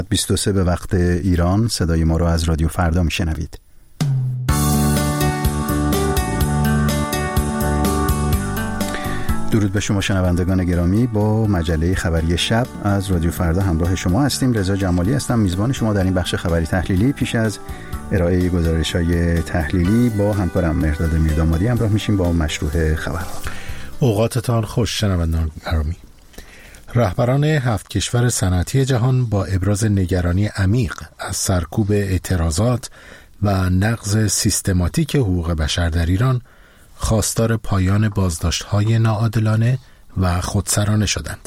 23 به وقت ایران. صدای ما رو از رادیو فردا میشنوید. درود به شما شنوندگان گرامی. با مجله خبری شب از رادیو فردا همراه شما هستیم. رضا جمالی هستم، میزبان شما در این بخش خبری تحلیلی. پیش از ارائه گزارش‌های تحلیلی با همکارم مهرداد میردامادی همراه میشیم با مشروع خبرها. اوقاتتان خوش شنوندگان گرامی. رهبران 7 کشور صنعتی جهان با ابراز نگرانی عمیق از سرکوب اعتراضات و نقض سیستماتیک حقوق بشر در ایران خواستار پایان بازداشت‌های ناعادلانه و خودسرانه شدند.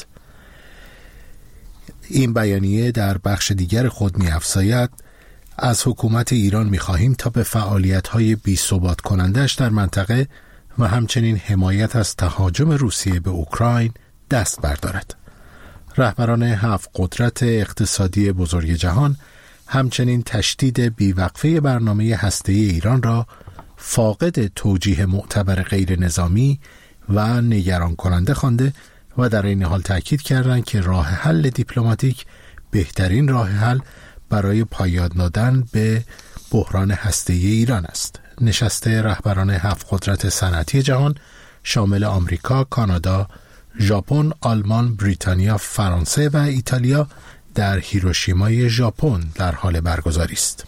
این بیانیه در بخش دیگر خود می‌افزاید از حکومت ایران می‌خواهیم تا به فعالیت‌های بی‌ثبات کننده‌اش در منطقه و همچنین حمایت از تهاجم روسیه به اوکراین دست بردارد. رهبران 7 قدرت اقتصادی بزرگ جهان همچنین تشدید بیوقفه برنامه هسته‌ای ایران را فاقد توجیه معتبر غیر نظامی و نگران کننده خوانده و در این حال تأکید کردند که راه حل دیپلماتیک بهترین راه حل برای پایان دادن به بحران هسته‌ای ایران است. نشست رهبران 7 قدرت صنعتی جهان شامل آمریکا، کانادا، ژاپن، آلمان، بریتانیا، فرانسه و ایتالیا در هیروشیمای ژاپن در حال برگزاری است.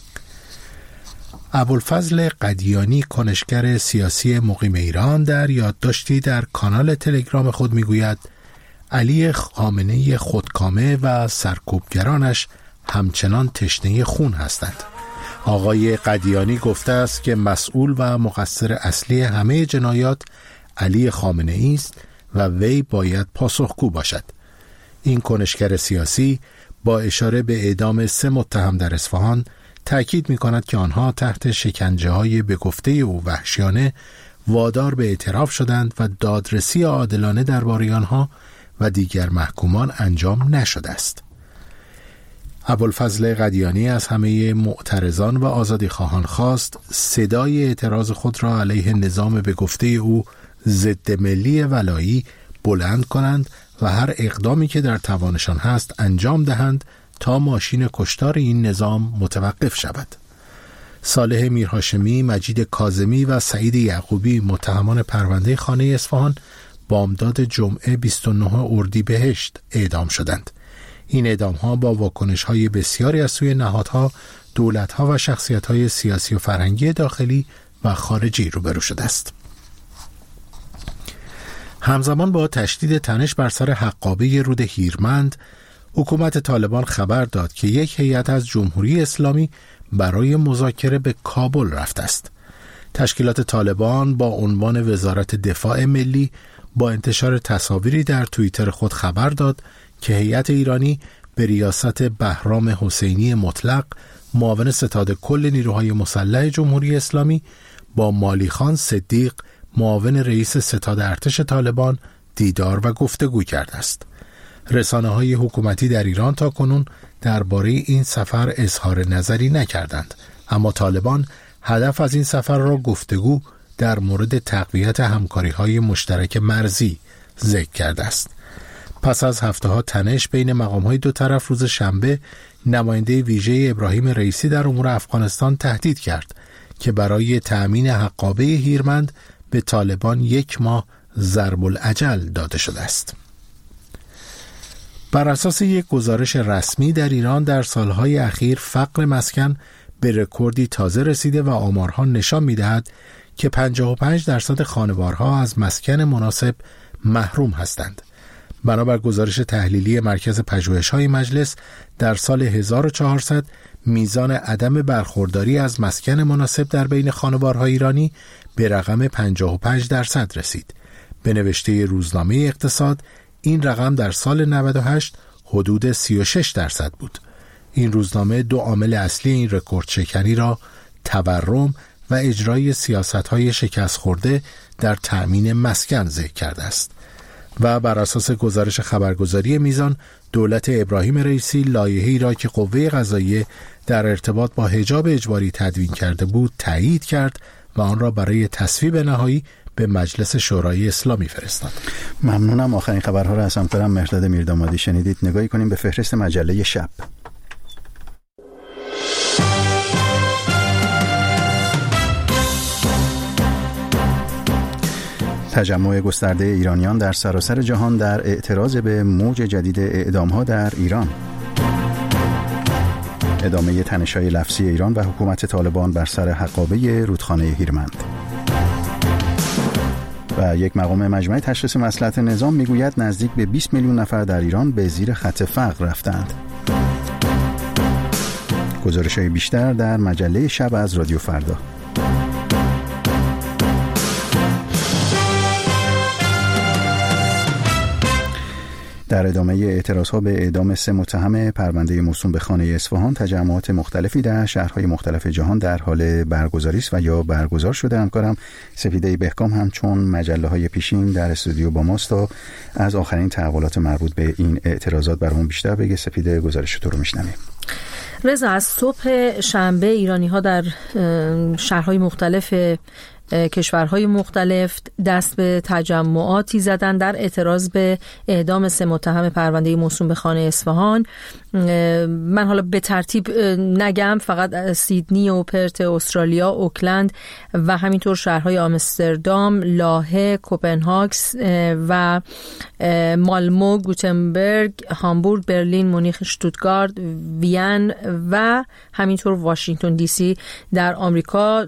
ابوالفضل قدیانی، کنشگر سیاسی مقیم ایران، در یادداشتی در کانال تلگرام خود میگوید علی خامنه‌ای خودکامه و سرکوبگرانش همچنان تشنه خون هستند. آقای قدیانی گفته است که مسئول و مقصر اصلی همه جنایات علی خامنه‌ای است و وی باید پاسخگو باشد. این کنشگر سیاسی با اشاره به اعدام 3 متهم در اصفهان تأکید می کند که آنها تحت شکنجه‌های به گفته او وحشیانه وادار به اعتراف شدند و دادرسی عادلانه درباره آنها و دیگر محکومان انجام نشده است. ابوالفضل قدیانی از همه معترضان و آزادیخواهان خواست صدای اعتراض خود را علیه نظام به گفته او ضد ملی ولایی بلند کنند و هر اقدامی که در توانشان هست انجام دهند تا ماشین کشتار این نظام متوقف شود. صالح میرهاشمی، مجید کاظمی و سعید یعقوبی، متهمان پرونده خانه اصفهان، بامداد جمعه 29 اردیبهشت اعدام شدند. این اعدام‌ها با واکنش‌های بسیاری از سوی نهادها، دولت‌ها و شخصیت‌های سیاسی و فرهنگی داخلی و خارجی روبرو شده است. همزمان با تشدید تنش بر سر حقابه رود هیرمند، حکومت طالبان خبر داد که یک هیئت از جمهوری اسلامی برای مذاکره به کابل رفته است. تشکیلات طالبان با عنوان وزارت دفاع ملی با انتشار تصاویری در توییتر خود خبر داد که هیئت ایرانی به ریاست بهرام حسینی مطلق، معاون ستاد کل نیروهای مسلح جمهوری اسلامی، با مالی خان صدیق، معاون رئیس ستاد ارتش طالبان، دیدار و گفتگو کرده است. رسانه‌های حکومتی در ایران تاکنون درباره این سفر اظهار نظری نکردند، اما طالبان هدف از این سفر را گفتگو در مورد تقویت همکاری‌های مشترک مرزی ذکر کرده است. پس از هفته‌ها تنش بین مقام‌های دو طرف، روز شنبه نماینده ویژه ابراهیم رئیسی در امور افغانستان تهدید کرد که برای تأمین حقابه هیرمند به طالبان 1 ماه ضرب الاجل داده شده است. بر اساس یک گزارش رسمی در ایران در سالهای اخیر فقر مسکن به رکوردی تازه رسیده و آمارها نشان می‌دهد که 55% خانوارها از مسکن مناسب محروم هستند. بنابر گزارش تحلیلی مرکز پژوهش‌های مجلس، در سال 1400 میزان عدم برخورداری از مسکن مناسب در بین خانوارهای ایرانی به رقم 55% رسید. به نوشته روزنامه اقتصاد، این رقم در سال 98 حدود 36% بود. این روزنامه 2 عامل اصلی این رکورد شکنی را تورم و اجرای سیاست‌های شکست خورده در تأمین مسکن ذکر کرده است. و بر اساس گزارش خبرگزاری میزان، دولت ابراهیم رئیسی لایحه‌ای را که قوه قضاییه در ارتباط با حجاب اجباری تدوین کرده بود تایید کرد و آن را برای تصویب نهایی به مجلس شورای اسلامی فرستاد. ممنونم. آخرین خبرها را از همکارم مهرداد میردامادی شنیدید. نگاهی کنیم به فهرست مجله شب. تجمع گسترده ایرانیان در سراسر جهان در اعتراض به موج جدید اعدام‌ها در ایران. ادامه تنش‌های لفظی ایران و حکومت طالبان بر سر حقابه رودخانه هیرمند. و یک مقام مجمع تشخیص مصلحت نظام میگوید نزدیک به 20 میلیون نفر در ایران به زیر خط فقر رفتند. گزارش‌های بیشتر در مجله شب از رادیو فردا. در ادامه اعتراضها به اعدام 3 متهم پرونده موسوم به خانه اصفهان، تجمعات مختلفی در شهرهای مختلف جهان در حال برگزاری است و یا برگزار شده. همکارم سپیده بهکام همچون مجله‌های پیشین در استودیو با ماست تا از آخرین تحولات مربوط به این اعتراضات برامون بیشتر بگه. سپیده، گزارش تو رو میشنویم. رضا، از صبح شنبه ایرانی‌ها در شهرهای مختلف کشورهای مختلف دست به تجمعاتی زدن در اعتراض به اعدام 3 متهم پرونده موسوم به خانه اصفهان. من حالا به ترتیب نگم، فقط سیدنی و پرت استرالیا، اوکلند و همینطور شهرهای آمستردام، لاهه، کوپنهاگن و مالمو، گوتنبرگ، هامبورگ، برلین، مونیخ، شتوتگارت، وین و همینطور واشنگتن دی سی در آمریکا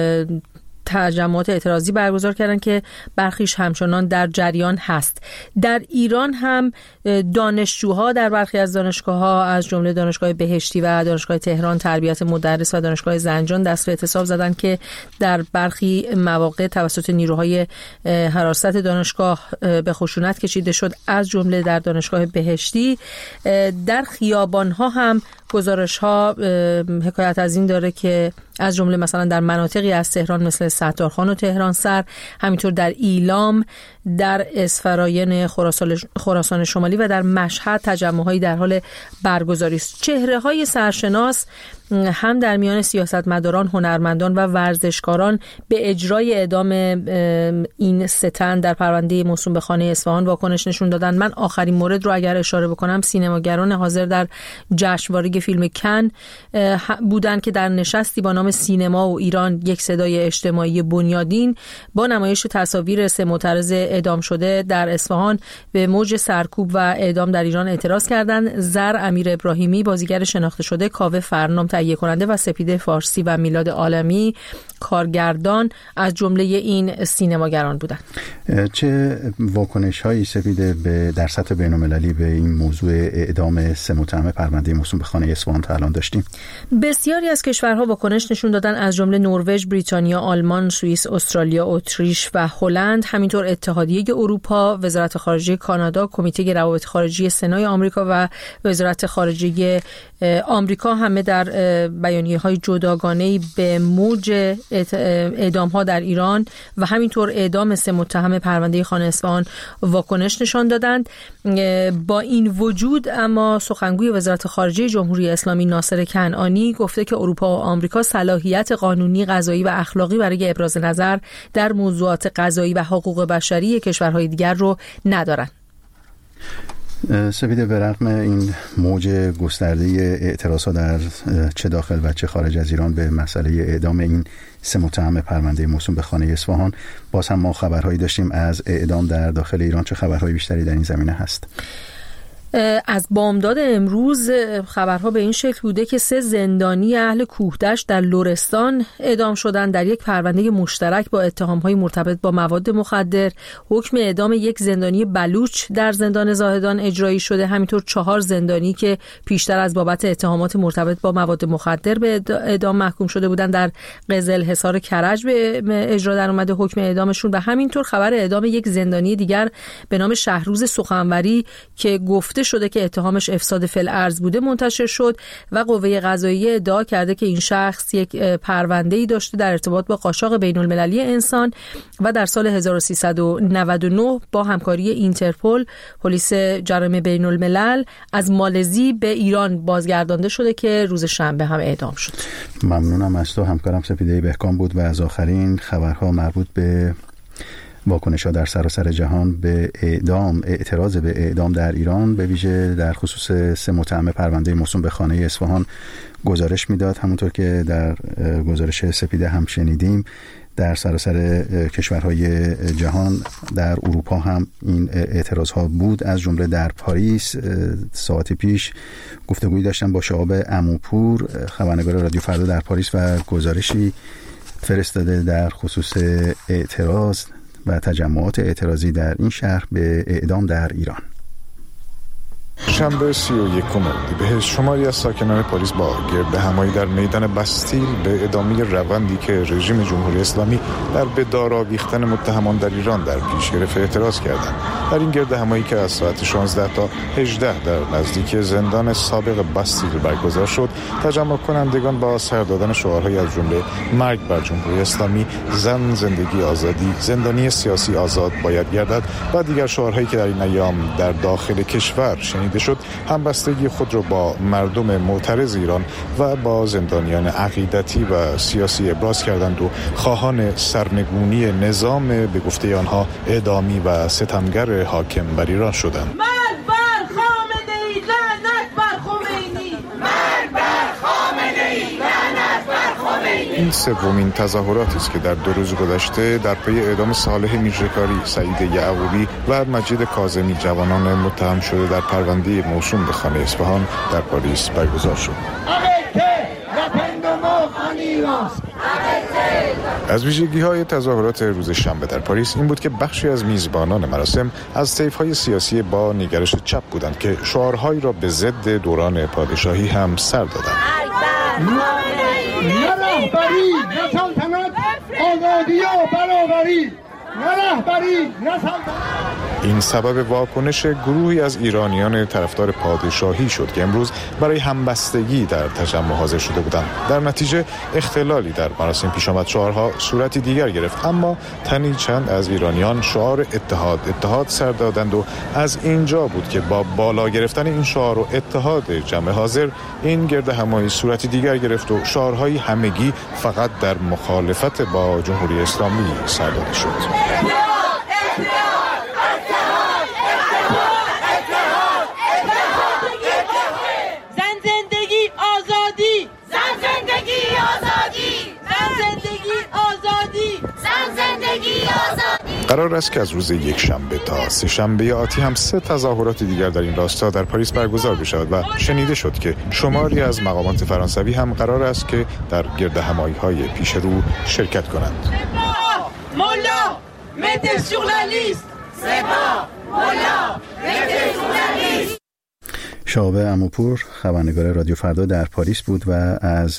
تجمعات اعتراضی برگزار کردن که برخیش همچنان در جریان هست. در ایران هم دانشجوها در برخی از دانشگاه‌ها از جمله دانشگاه بهشتی و دانشگاه تهران تربیت مدرس و دانشگاه زنجان دست به اعتصاب زدن که در برخی مواقع توسط نیروهای حراست دانشگاه به خشونت کشیده شد، از جمله در دانشگاه بهشتی. در خیابان‌ها هم گزارش‌ها حکایت از این داره که از جمله مثلا در مناطقی از تهران مثل ستارخان و تهران سر، همینطور در ایلام، در اسفراین خراسان شمالی و در مشهد تجمع‌هایی در حال برگزاری است. چهره‌های سرشناس هم در میان سیاستمداران، هنرمندان و ورزشکاران به اجرای اعدام این 3 تن در پرونده موسوم به خانه اصفهان واکنش نشون دادن. من آخرین مورد رو اگر اشاره بکنم، سینماگران حاضر در جشنواره فیلم کن بودند که در نشستی با نام سینما و ایران، یک صدای اجتماعی بنیادین، با نمایش تصاویر 3 معترض اعدام شده در اصفهان به موج سرکوب و اعدام در ایران اعتراض کردند. زر امیر ابراهیمی، بازیگر شناخته شده، کاوه فرنام تهیه کننده و سپیده فارسی و میلاد عالمی کارگردان از جمله این سینماگران بودند. چه واکنش‌هایی سپیده در سطح بین‌المللی به این موضوع اعدام 3 متهم پرونده موسوم به خانه اصفهان تا الان داشتیم؟ بسیاری از کشورها واکنش نشون دادن، از جمله نروژ، بریتانیا، آلمان، سوئیس، استرالیا، اتریش و هلند، همینطور اتحادیه اروپا، وزارت خارجه کانادا، کمیته روابط خارجی سنای آمریکا و وزارت خارجه آمریکا همه در بیانیه‌های جداگانه‌ای به موج اعدام‌ها در ایران و همینطور اعدام 3 متهم پرونده خانه اصفهان واکنش نشان دادند. با این وجود اما سخنگوی وزارت خارجه جمهوری اسلامی ناصر کنعانی گفته که اروپا و آمریکا صلاحیت قانونی، قضایی و اخلاقی برای ابراز نظر در موضوعات قضایی و حقوق بشری کشورهای دیگر رو ندارند. سپیده، به رغم این موج گسترده اعتراضات در چه داخل و چه خارج از ایران به مسئله اعدام این 3 متهم پرونده موسوم به خانه اصفهان، باز هم ما خبرهایی داشتیم از اعدام در داخل ایران. چه خبرهای بیشتری در این زمینه هست؟ از بامداد امروز خبرها به این شکل بوده که 3 زندانی اهل کوهدشت در لرستان اعدام شدند در یک پرونده مشترک با اتهام‌های مرتبط با مواد مخدر. حکم اعدام یک زندانی بلوچ در زندان زاهدان اجرایی شده. همینطور 4 زندانی که پیشتر از بابت اتهامات مرتبط با مواد مخدر به اعدام محکوم شده بودند در قزل حصار کرج به اجرا در اومده حکم اعدامشون. و همینطور خبر اعدام یک زندانی دیگر به نام شهروز سخنوری که گفته شده که اتهامش افساد فی الارض بوده منتشر شد و قوه قضاییه ادعا کرده که این شخص یک پرونده‌ای داشته در ارتباط با قاچاق بین‌المللی انسان و در سال 1399 با همکاری اینترپل، پلیس جرایم بین‌الملل، از مالزی به ایران بازگردانده شده که روز شنبه هم اعدام شد. ممنونم از تو. همکارم سپیده بهکام بود و از آخرین خبرها مربوط به واکنش‌ها در سراسر جهان به اعتراض به اعدام در ایران، به ویژه در خصوص 3 متهم پرونده موسوم به خانه اصفهان گزارش میداد. همونطور که در گزارش سپیده هم شنیدیم، در سراسر کشورهای جهان، در اروپا هم این اعتراضها بود. از جمله در پاریس ساعت پیش گفتگویی داشتم با شهاب عموپور، خبرنگار رادیو فردا در پاریس، و گزارشی فرستاده در خصوص اعتراض و تجمعات اعتراضی در این شهر به اعدام در ایران. شنبه 31 اردیبهشت شماری از ساکنان پاریس با گردهمایی در میدان باستیل به ادامه روندی که رژیم جمهوری اسلامی در به دار آویختن متهمان در ایران در پیش گرفت اعتراض کردند. در این گردهمایی که از ساعت 16 تا 18 در نزدیک زندان سابق باستیل برگزار شد، تجمع کنندگان با سر دادن شعارهای از جمله مرگ بر جمهوری اسلامی، زن زندگی آزادی، زندانی سیاسی آزاد باید گردد و دیگر شعارهایی که در این ایام در داخل کشور شنیده شد، همبستگی خود را با مردم معترض ایران و با زندانیان عقیدتی و سیاسی ابراز کردند و خواهان سرنگونی نظام به گفته آنها اعدامی و ستمگر حاکم بر ایران شدند. مرگ بر خامنه‌ای، لعنت بر خمینی! مرگ بر خامنه‌ای، لعنت بر خمینی! این سومین تظاهراتی است که در 2 روز گذشته در پی اعدام صالح میرزاکاری، سعید یعقوبی و مجید کاظمی، جوانان متهم شده در پرونده موسوم به خانه اصفهان در پاریس برگزار شد. از ویژگی‌های تظاهرات روز شنبه در پاریس این بود که بخشی از میزبانان مراسم از طیف‌های سیاسی با نگرش چپ بودند که شعارهایی را به ضد دوران پادشاهی هم سر دادند. نه رهبری، نه سلطنت، آزادی و برابری، نه رهبری، نه سلطنت. این سبب واکنش گروهی از ایرانیان طرفدار پادشاهی شد که امروز برای همبستگی در تجمع حاضر شده بودند. در نتیجه اختلالی در مراسم پیش آمد، شعارها صورتی دیگر گرفت، اما تنی چند از ایرانیان شعار اتحاد سر دادند و از اینجا بود که با بالا گرفتن این شعار و اتحاد جمع حاضر، این گردهمایی صورتی دیگر گرفت و شعارهای همگی فقط در مخالفت با جمهوری اسلامی سر داده شد. قرار است که از روز یکشنبه تا سه شنبه آتی هم 3 تظاهرات دیگر در این راستا در پاریس برگزار بشود و شنیده شد که شماری از مقامات فرانسوی هم قرار است که در گردهمایی‌های پیش رو شرکت کنند. شهاب عموپور، خبرنگار رادیو فردا در پاریس بود و از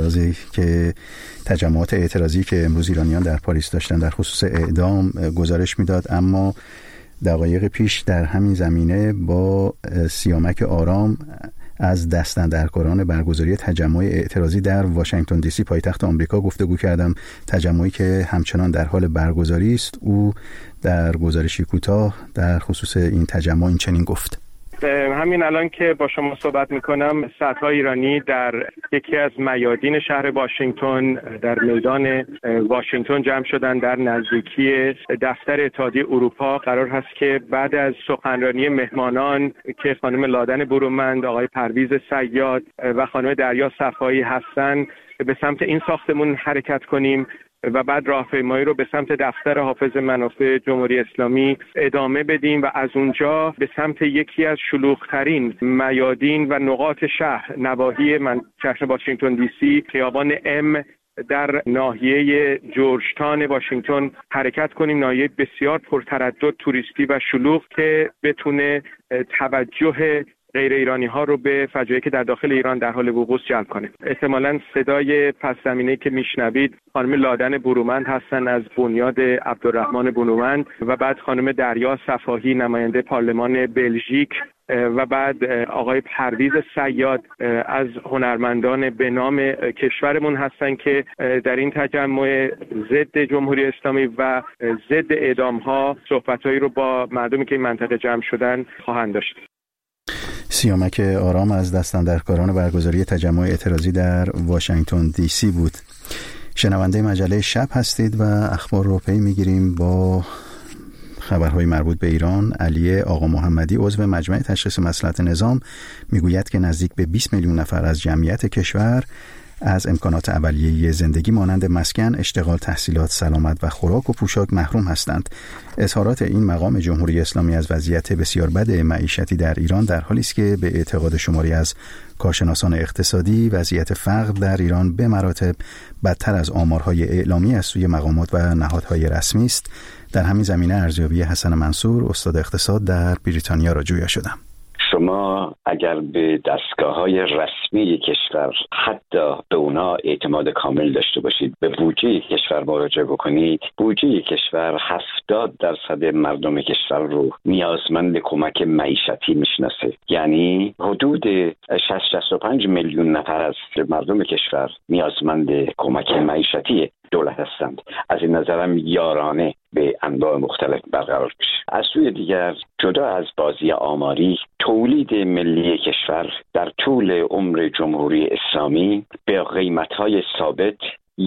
تجمعات اعتراضی که امروز ایرانیان در پاریس داشتن در خصوص اعدام گزارش میداد. اما دقایق پیش در همین زمینه با سیامک آرام از دستاندرکاران برگزاری تجمع اعتراضی در واشنگتن دی سی پایتخت آمریکا گفتگو کردم، تجمعی که همچنان در حال برگزاری است. او در گزارشی کوتاه در خصوص این تجمع این چنین گفت: همین الان که با شما صحبت میکنم، صدها ایرانی در یکی از میادین شهر واشنگتن در میدان واشنگتن جمع شدن در نزدیکی دفتر اتحادیه اروپا. قرار هست که بعد از سخنرانی مهمانان که خانم لادن برومند، آقای پرویز صیاد و خانم دریا صفایی هستن، به سمت این ساختمون حرکت کنیم و بعد راهپیمایی رو به سمت دفتر حافظ منافع جمهوری اسلامی ادامه بدیم و از اونجا به سمت یکی از شلوغ‌ترین میادین و نقاط شهر نواحی شهر واشنگتن دی سی، خیابان ام در ناحیه جورجتاون واشنگتن حرکت کنیم. ناحیه بسیار پرتردد توریستی و شلوغ که بتونه توجه غیر ایرانی ها رو به فجایعی که در داخل ایران در حال وقوع جلب کنه. احتمالاً صدای پس زمینه‌ای که میشنوید خانم لادن برومند هستن از بنیاد عبدالرحمن برومند و بعد خانم دریا صفاهی نماینده پارلمان بلژیک و بعد آقای پرویز صیاد از هنرمندان به نام کشورمون هستن که در این تجمع ضد جمهوری اسلامی و ضد اعدام‌ها صحبت‌هایی رو با مردمی که این منطقه جمع شدن خواهند داشت. سیامک آرام از دستاندرکاران برگزاری تجمع اعتراضی در واشنگتن دی سی بود. شنونده مجله شب هستید و اخبار رو پی میگیریم با خبرهای مربوط به ایران، علی آقا محمدی عضو مجمع تشخیص مصلحت نظام میگوید که نزدیک به 20 میلیون نفر از جمعیت کشور از امکانات اولیه زندگی مانند مسکن، اشتغال، تحصیلات، سلامت و خوراک و پوشاک محروم هستند. اظهارات این مقام جمهوری اسلامی از وضعیت بسیار بد معیشتی در ایران در حالی است که به اعتقاد شماری از کارشناسان اقتصادی وضعیت فقر در ایران به مراتب بدتر از آمارهای اعلامی از سوی مقامات و نهادهای رسمی است. در همین زمینه ارزیابی حسن منصور، استاد اقتصاد در بریتانیا را جویا شدم. شما اگر به دستگاه‌های رسمی کشور حتی به اونا اعتماد کامل داشته باشید، به بودجه کشور مراجعه بکنید، بودجه کشور 70% مردم کشور رو نیازمند کمک معیشتی میشناسه. یعنی حدود 60-65 میلیون نفر از مردم کشور نیازمند کمک معیشتی دولت هستند. از این نظرم یارانه به انواع مختلف برقرار بشه. از سوی دیگر جدا از بازی آماری، تولید ملی کشور در طول عمر جمهوری اسلامی به قیمت‌های ثابت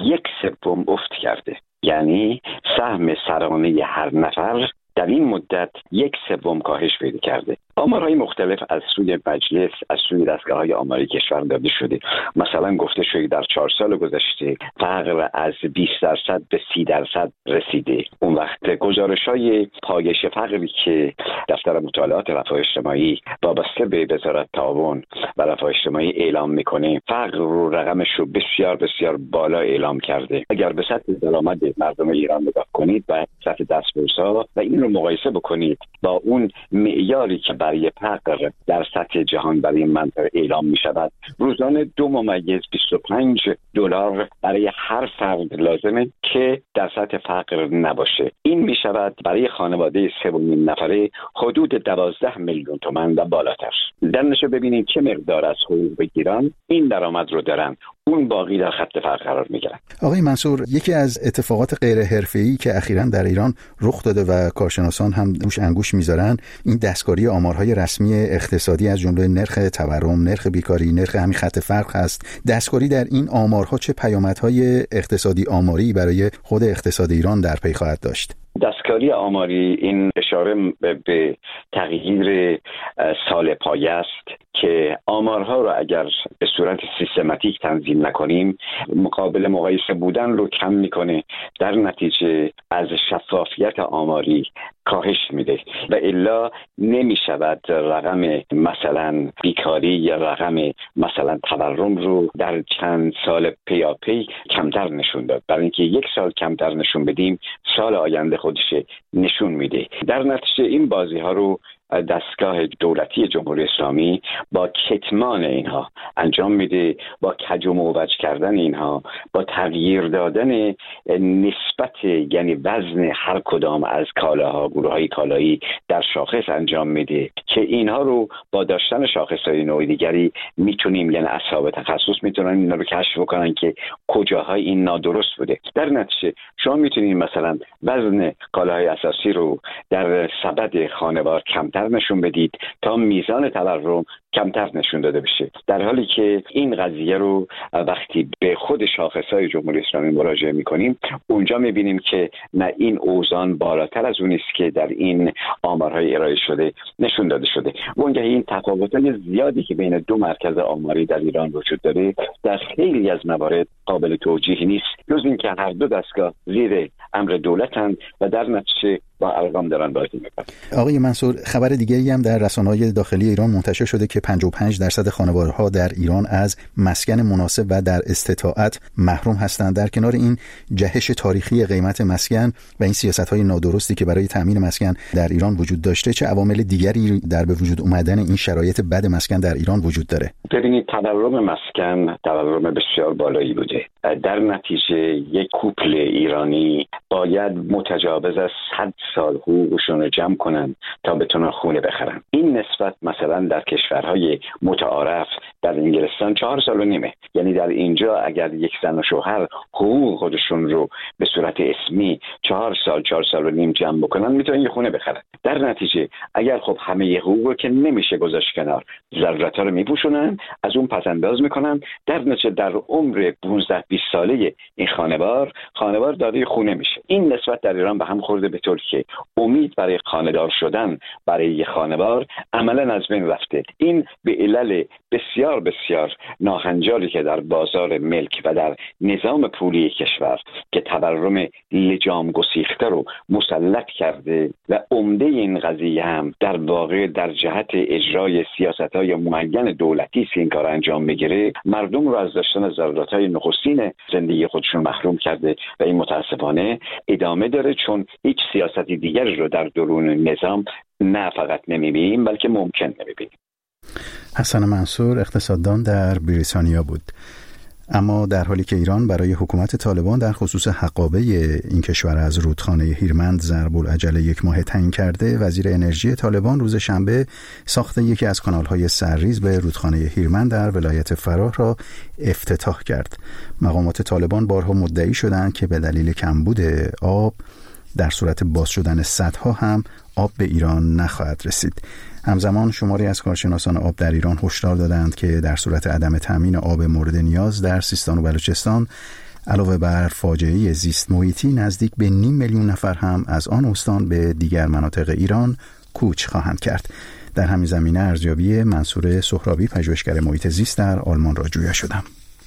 1/3 افت کرده. یعنی سهم سرانه هر نفر در این مدت 1/3 کاهش پیدا کرده. آمارهای مختلف از سوی مجلس، از سوی دستگاه‌های آماری کشور داده شده. مثلا گفته شده در 4 سال گذشته فقر از 20% به 30% رسیده. اون وقت گزارش‌های پایش فقری که دفتر مطالعات رفاه اجتماعی وابسته به وزارت تعاون و رفاه اجتماعی اعلام میکنه، فقر رو رقمش رو بسیار بسیار بالا اعلام کرده. اگر به سطح درآمد مردم ایران نگاه کنید و سطح دستمزدها و این رو مقایسه بکنید با اون معیاری که برای فقر در سطح جهان برای این منطقه اعلام می شود، روزانه 2.25 دلار برای هر فرد لازمه که در سطح فقر نباشه. این می شود برای خانواده 3.5 نفره حدود 12 میلیون تومان و بالاتر. در نشه ببینید چه مقدار از حقوق بگیران این درآمد رو دارن، اون باقی در خط فقر قرار میگیرن. آقای منصور، یکی از اتفاقات غیر حرفه‌ای که اخیراً در ایران رخ داده و کارشناسان هم روش انگوش میذارن، این دستکاری آمارهای رسمی اقتصادی از جمله نرخ تورم، نرخ بیکاری، نرخ همین خط فقر هست. دستکاری در این آمارها چه پیامدهای اقتصادی آماری برای خود اقتصاد ایران در پی خواهد داشت؟ دستکاری آماری این اشاره به تغییر سال پایه است که آمارها رو اگر به صورت سیستماتیک تنظیم نکنیم مقابل مقایسه بودن رو کم میکنه، در نتیجه از شفافیت آماری کاهش میده و الا نمی شود رقم مثلا بیکاری یا رقم مثلا تورم رو در چند سال پیاپی کمتر نشون داد. برای اینکه 1 سال کمتر نشون بدیم سال آینده خودش نشون میده. در نتیجه این بازی ها رو دستگاه دولتی جمهوری اسلامی با کتمان اینها انجام میده، با کج و موج کردن اینها، با تغییر دادن نسبت یعنی وزن هر کدام از کالاها، گروه‌های کالایی در شاخص انجام میده که اینها رو با داشتن شاخص‌های نوع دیگری میتونیم، یعنی اصحاب تخصص میتونن اینا رو کشف بکنن که کجاهای این نادرست بوده. در نتیجه شما میتونید مثلا وزن کالاهای اساسی رو در سبد خانوار کمتر نشون بدید تا میزان تورم کمتر نشون داده بشه، در حالی که این قضیه رو وقتی به خود شاخصهای جمهوری اسلامی مراجعه میکنیم اونجا میبینیم که نه این اوزان بالاتر از اون است که در این آمارهای ارائه شده نشون داده شده. اونجا این تفاوت‌های زیادی که بین دو مرکز آماری در ایران وجود داره در خیلی از موارد قابل توجیه نیست، جز اینکه هر دو دستگاه زیر امر دولتند و در نتیجه با ارقام دارن بازی میکنن. آقای منصور، خبر دیگه‌ای هم در رسانه‌های داخلی ایران منتشر شده که 55% خانوارها در ایران از مسکن مناسب و در استطاعت محروم هستند. در کنار این جهش تاریخی قیمت مسکن و این سیاست‌های نادرستی که برای تامین مسکن در ایران وجود داشته، چه عوامل دیگری در به وجود اومدن این شرایط بد مسکن در ایران وجود داره؟ ببینید، تورم مسکن تورم بسیار بالایی بوده. در نتیجه یک کوپل ایرانی باید متجاوز از 100 سال حقوقشون رو جمع کنن تا بتونن خونه بخرن. این نسبت مثلا در کشورهای متعارف در انگلستان 4 سال و نیمه. یعنی در اینجا اگر یک زن و شوهر حقوق خودشون رو به صورت اسمی 4 سال و نیم جمع بکنن میتونن یه خونه بخرن. در نتیجه اگر خب همه حقوق رو که نمیشه گذاشت کنار، ضرورت‌ها رو میپوشونن، از اون پس انداز میکنن، در نتیجه در عمر 15-20 20 ساله این خانوار داده خونه میشه. این نسبت در ایران به هم خورده به طور که امید برای خانه‌دار شدن برای یک خانوار عملاً از بین رفته. این به علل بسیار بسیار ناهنجاری که در بازار ملک و در نظام پولی کشور که تورم لجام گسیخته رو مسلط کرده و عمده این قضیه هم در واقع در جهت اجرای سیاست‌های معین دولتی است که این کار انجام بگیره، مردم رو از داشتن ضرورت‌های نخستین زندگی خودشون محروم کرده و این متاسفانه ادامه داره، چون هیچ سیاستی دیگری رو در درون نظام نه فقط نمی‌بینیم بلکه ممکن نمی‌بینیم. حسن منصور اقتصاددان در بریتانیا بود. اما در حالی که ایران برای حکومت طالبان در خصوص حقابه این کشور از رودخانه هیرمند ضرب العجله 1 ماه تعیین کرده، وزیر انرژی طالبان روز شنبه ساخت یکی از کانال‌های سرریز به رودخانه هیرمند در ولایت فراه را افتتاح کرد. مقامات طالبان بارها مدعی شدند که به دلیل کمبود آب در صورت باز شدن سدها هم آب به ایران نخواهد رسید. همزمان شماری از کارشناسان آب در ایران هشدار دادند که در صورت عدم تامین آب مورد نیاز در سیستان و بلوچستان علاوه بر فاجعه زیست محیطی نزدیک به 500,000 نفر هم از آن استان به دیگر مناطق ایران کوچ خواهند کرد. در همین زمینه ارزیابی منصور سهرابی پژوهشگر محیط زیست در آلمان را جویا شدم.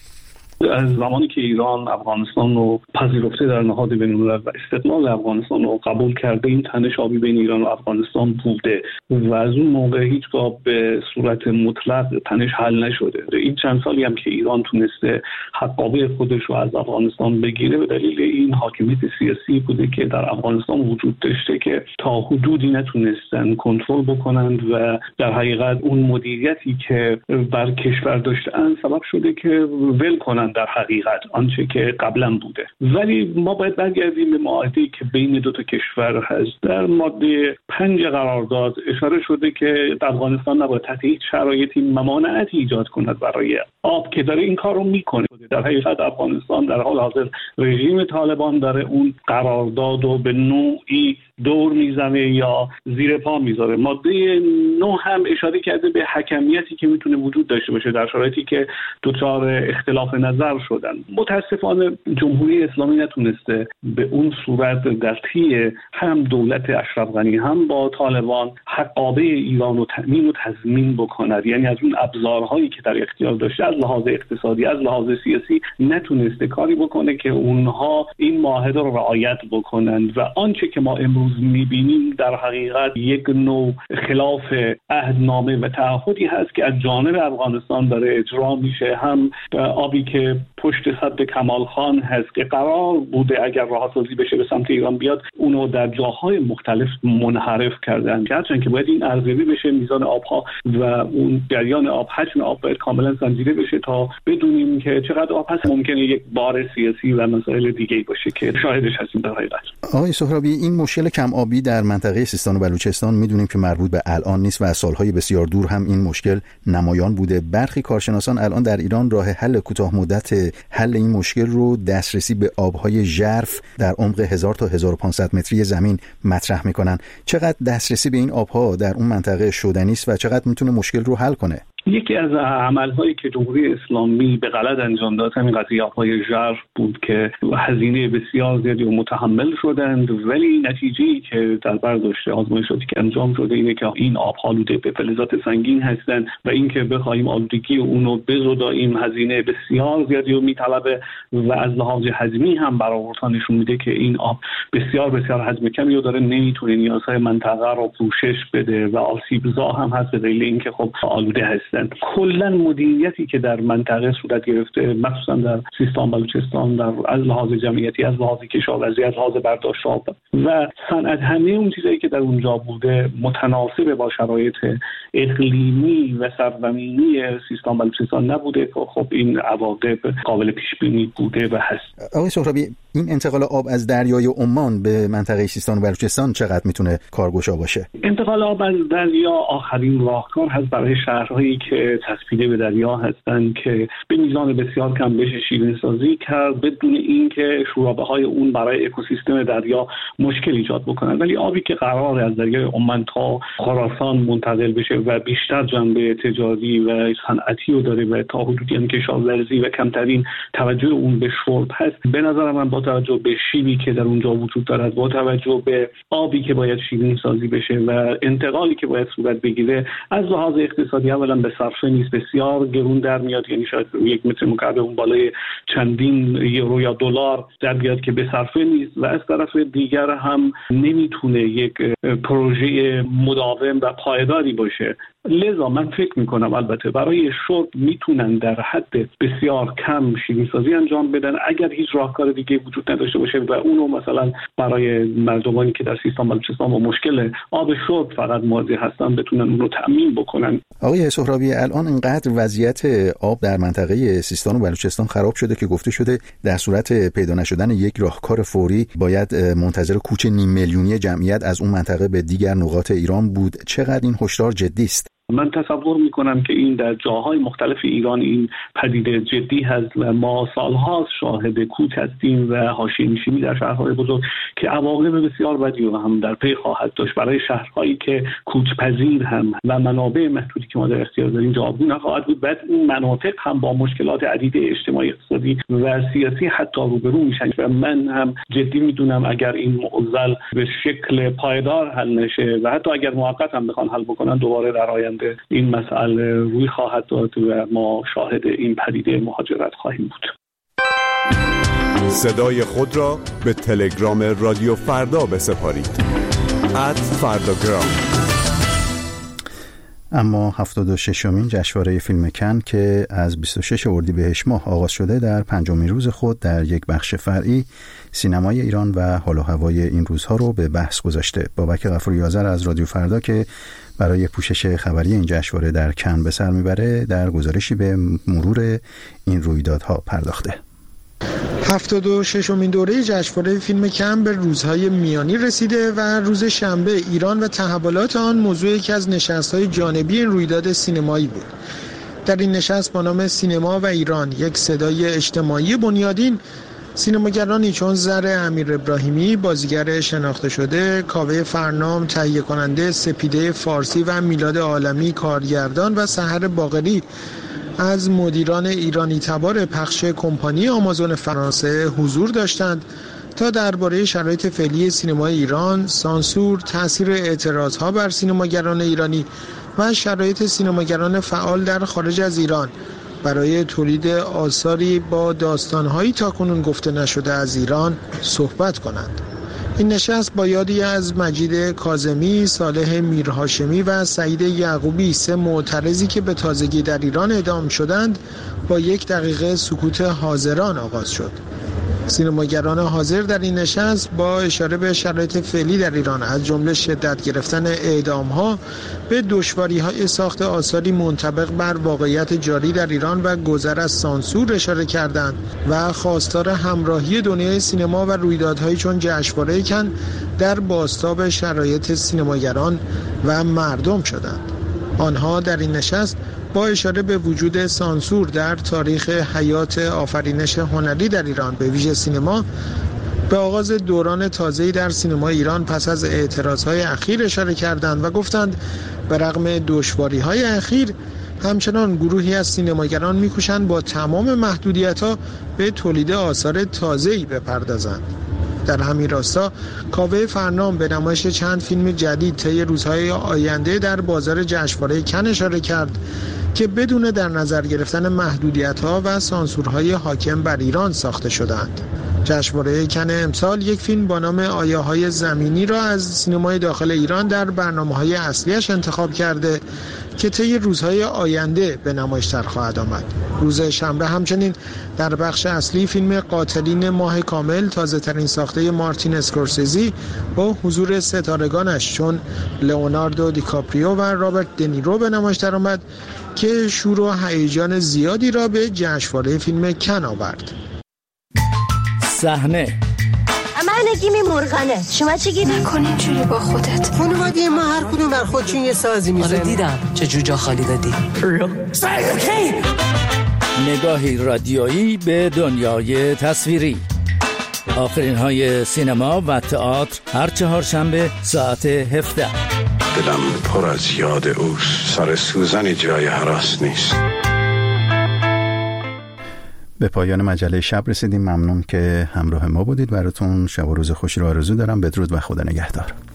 از زمانی که ایران افغانستان رو پذیرفته در نهاد بین‌الملل و استقلال افغانستان رو قبول کرده، این تنش آبی بین ایران و افغانستان بوده و از اون موقع هیچگاه به صورت مطلق تنش حل نشده. این چند سالی هم که ایران تونسته حقابه خودش رو از افغانستان بگیره به دلیل این حاکمیت سیاسی بوده که در افغانستان وجود داشته که تا حدودی نتونستن کنترل بکنند و در حقیقت اون مدیریتی که بر کشور داشتن سبب شده که ول کنند در حقیقت آنچه که قبلا بوده. ولی ما باید برگردیم به معاهده‌ای که بین دو تا کشور هست. در ماده 5 قرارداد اشاره شده که افغانستان نباید تحت هیچ شرایطی ممانعتی ایجاد کند برای آب، که داره این کار رو میکنه. در حقیقت افغانستان در حال حاضر رژیم طالبان داره اون قرارداد رو به نوعی دور میزنه یا زیر پا میذاره. ماده 9 هم اشاره کرده به حکمیتی که میتونه وجود داشته باشه در شرایطی که دچار اختلاف نظر شدن. متاسفانه جمهوری اسلامی نتونسته به اون صورت در طی هم دولت اشرف غنی هم با طالبان حقابه ایران رو تأمین و تضمین بکند. یعنی از اون ابزارهایی که در اختیار داشته از لحاظ اقتصادی از لحاظ سیاسی نتونسته کاری بکنه که اونها این معاهده رو رعایت بکنند و آنچه که ما امروز میبینیم در حقیقت یک نوع خلاف عهدنامه و تعهدی هست که از جانب افغانستان داره اجرا میشه. هم آبی که پشت سد کمال خان هست که قرار بوده اگر راهسازی بشه به سمت ایران بیاد، اونو در جاهای مختلف منحرف کردن، هرچند که باید این ارزیابی بشه میزان آبها و اون جریان آب، حجم آب باید کاملا سنجیده بشه تا بدونیم که چقدر آب هست. ممکنه یک بار سیاسی و مسائل دیگه باشه که شاهدش هستیم در حقیقت. آقای سهرابی، این مشکل کم آبی در منطقه سیستان و بلوچستان میدونیم که مربوط به الان نیست و از سالهای بسیار دور هم این مشکل نمایان بوده. برخی کارشناسان الان در ایران راه حل کوتاه مدت حل این مشکل رو دسترسی به آبهای ژرف در عمق 1000 تا 1500 متری زمین مطرح میکنن. چقدر دسترسی به این آبها در اون منطقه شدنی است و چقدر میتونه مشکل رو حل کنه؟ یکی از عملهایی که جمهوری اسلامی به غلط انجام داد همین قضیه آبهای ژرف بود که هزینه بسیار زیادی و متحمل شدند، ولی نتیجه‌ای که در بر داشته آزمایشاتی که انجام شده اینه که این آبها آلوده به فلزات سنگین هستند و اینکه بخوایم آلودگی اونو بزداییم هزینه بسیار زیادی رو میطلبه و از لحاظ هضمی هم برآوردها نشون میده که این آب بسیار بسیار هضم کمی رو داره، نمیتونه نیازهای منطقه رو پوشش بده و آسیبزا هم هست به دلیل اینکه خب آلوده هست. کلا مدیریتی که در منطقه صورت گرفته مخصوصا در سیستان بلوچستان در از لحاظ جمعیتی، از لحاظ کشاورزی، از لحاظ برداشت آب و صنعت، همه اون چیزایی که در اونجا بوده متناسب با شرایط اقلیمی و سرزمینی سیستان بلوچستان نبوده. خب این عواقب قابل پیش بینی بوده و هست. آقای سهرابی، این انتقال آب از دریای عمان به منطقه سیستان و بلوچستان چقدر میتونه کارگشا باشه؟ انتقال آب از دریا آخرین راهکار هست برای شهرهایی که چسبیده به دریا هستند که به میزان بسیار کم بشه شیرین‌سازی کرد بدون اینکه شورابه‌های اون برای اکوسیستم دریا مشکل ایجاد بکنن. ولی آبی که قراره از دریای عمان تا خراسان منتقل بشه و بیشتر جنبه تجاری و صنعتی رو داره و تا حدودی هم کشاورزی و کمترین توجه اون به شرب هست، به نظر من با توجه به شیبی که در اونجا وجود دارد، با توجه به آبی که باید شیرین سازی بشه و انتقالی که باید صورت بگیره، از لحاظ اقتصادی اولا به صرفه نیست، بسیار گرون در میاد. یعنی شاید 1 متر مکعب اون بالای چندین یورو یا دلار در بیاد که به صرفه نیست و از طرف دیگر هم نمیتونه یک پروژه مداوم و پایداری باشه. لذا من فکر میکنم البته برای شرب میتونن در حد بسیار کم شیرین‌سازی انجام بدن اگر هیچ راهکار دیگه وجود نداشته باشه و اونو مثلا برای مردمانی که در سیستان بلوچستان با مشکل آب شرب فقط مواجه هستن بتونن اونو تامین بکنن. آقای سهرابی، الان اینقدر وضعیت آب در منطقه سیستان و بلوچستان خراب شده که گفته شده در صورت پیدا نشدن یک راهکار فوری باید منتظر کوچ نیم میلیونی جمعیت از اون منطقه به دیگر نقاط ایران بود. چقدر این هشدار جدی است؟ من تصور میکنم که این در جاهای مختلف ایران این پدیده جدی هست و ما سالها شاهد کوچ هستیم و حاشیه‌نشینی در شهرهای بزرگ که عواقب بسیار بدی رو هم در پی خواهد داشت برای شهرهایی که کوچ‌پذیر هم و منابع محدودی که ما در اختیار داریم جوابگو نخواهد بود. بعد این مناطق هم با مشکلات عدیده اجتماعی، اقتصادی و سیاسی حتی روبرو میشن و من هم جدی میدونم اگر این معضل به شکل پایدار حل نشه و حتی اگر موقت هم بخوان حل بکنن دوباره در آینده این مسئله روی خواهد داد و ما شاهد این پدیده مهاجرت خواهیم بود. صدای خود را به تلگرام رادیو فردا بسپارید @فرداگرام. اما 76مین جشنواره فیلم کن که از 26 اردیبهشت ماه آغاز شده در 5مین روز خود در یک بخش فرعی سینمای ایران و حال و هوای این روزها رو به بحث گذاشته. بابک غفوری آذر از رادیو فردا که برای پوشش خبری این جشنواره در کن به سر میبره در گزارشی به مرور این رویدادها پرداخته. 76مین دوره جشنواره فیلم کن به روزهای میانی رسیده و روز شنبه ایران و تحولات آن موضوع یکی از نشست‌های جانبی این رویداد سینمایی بود. در این نشست با نام سینما و ایران، یک صدای اجتماعی بنیادین، سینماگرانی چون زر امیر ابراهیمی بازیگر شناخته شده، کاوه فرنام تهیه کننده سپیده فارسی و میلاد عالمی کارگردان و سحر باقری از مدیران ایرانی تبار پخش کمپانی آمازون فرانسه حضور داشتند تا درباره شرایط فعلی سینمای ایران، سانسور، تاثیر اعتراضها بر سینماگران ایرانی و شرایط سینماگران فعال در خارج از ایران برای تولید آثاری با داستان‌هایی تاکنون گفته نشده از ایران صحبت کنند. این نشست با یادی از مجید کاظمی، صالح میرهاشمی و سعید یعقوبی، 3 معترضی که به تازگی در ایران اعدام شدند، با 1 دقیقه سکوت حاضران آغاز شد. سینماگران حاضر در این نشست با اشاره به شرایط فعلی در ایران از جمله شدت گرفتن اعدام‌ها به دشواری‌های ساخت آثاری منطبق بر واقعیت جاری در ایران و گذر از سانسور اشاره کردند و خواستار همراهی دنیای سینما و رویدادهایی چون جشنواره کن در بازتاب شرایط سینماگران و مردم شدند. آنها در این نشست با اشاره به وجود سانسور در تاریخ حیات آفرینش هنری در ایران به ویژه سینما به آغاز دوران تازه‌ای در سینما ایران پس از اعتراضهای اخیر اشاره کردند و گفتند به رغم دشواری‌های اخیر همچنان گروهی از سینماگران می‌کوشند با تمام محدودیت‌ها به تولید آثار تازه‌ای بپردازند. در همین راستا کاوه فرنام به نمایش چند فیلم جدید طی روزهای آینده در بازار جشنواره کن اشاره کرد که بدون در نظر گرفتن محدودیت‌ها و سانسورهای حاکم بر ایران ساخته شدند. جشنواره کن امسال یک فیلم با نام آیاهای زمینی را از سینمای داخل ایران در برنامه‌های اصلیش انتخاب کرده که طی روزهای آینده به نمایش خواهد آمد. روز شنبه همچنین در بخش اصلی فیلم قاتلین ماه کامل، تازه‌ترین ساخته مارتین اسکورسیزی، با حضور ستارگانش چون لئوناردو دیکاپریو و رابرت دنیرو به نمایش درآمد که شور و هیجان زیادی را به جشنواره فیلم کن آورد. صحنه. من نگیم مرغنه. شما چی گیری؟ نکن اینجوری با خودت. خانواده ما هر کدوم بر خودشون یه سازی میزنن. آره دیدم چه جوجا خالی دادی. نگاهی رادیویی به دنیای تصویری. آخرین های سینما و تئاتر هر چهارشنبه ساعت 17. دلم پر از یاد اوست. سر سوزن جای هراس نیست. به پایان مجله شب رسیدیم. ممنون که همراه ما بودید. براتون شب و روز خوشی رو آرزو دارم. بدرود و خدا نگهدار.